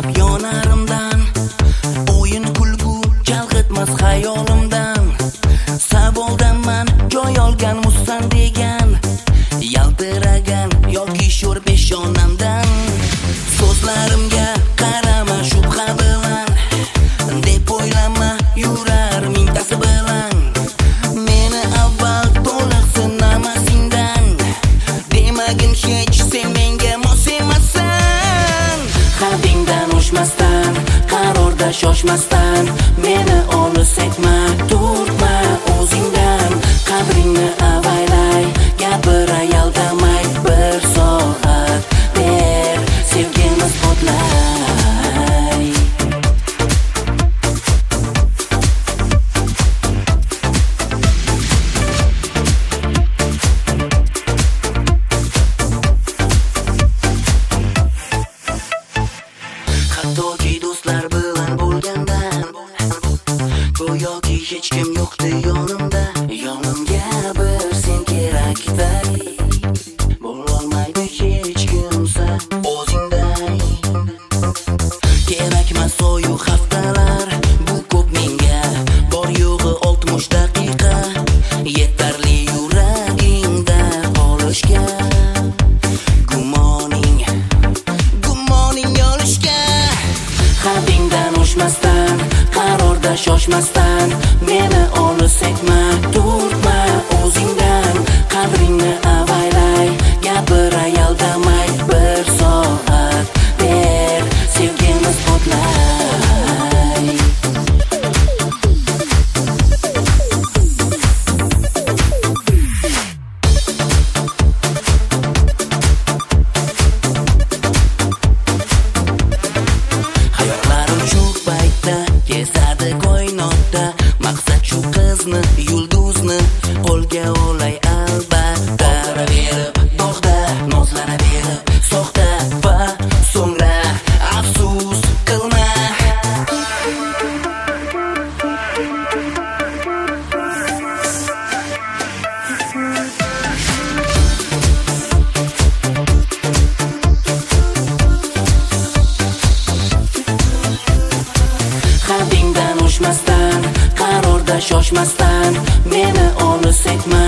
so'zlab yonarimdan, o'yin kulgu chalg'itmas xayolimdan. Savoldanman joy olgan musan degan, yaltiragan yoki sho'r peshonamdan. So'zlarimga qarama shubha bilan, deb o'ylama yurar mingtasi bilan. Meni avval to'liq sinamasindan, demagin hech sen menga mos emassan. Haddingdan oshmasdan, qarorda shoshmasdan, meni olis etma, turtma o'zingdan. Qadringni avaylay, gapiray aldamay, bir soat ber, sevgimiz portlay. Hattoki do'stlar bilan bo'lgandan, go'yoki hech kim yo'qdi yonimda. Yonimga bir sen kerakday, bo'lolmaydi hech kimsa o'zingday. Kerakmas oyu haftalar, bu ko'p menga, bor yo'g'i 60 daqiqa, yetarli yuragingda qolishga. Gumoning olishga. Haddingdan oshmasdan, qarorda shoshmasdan, meni olis etma, turtma o'zingdan. Qadringni avaylay, gapiray aldamay, bir soat ber, sevgimiz portlay. Hayollarim shu paytda kezadi koinotda, maqsad shu qizni, yulduzni qo'lga olay albatta. Berib bog'da nozlanaverib soxta va so'ngra afsus qilma. Haddingdan oshmasdan, qarorda shoshmasdan, meni olis etma,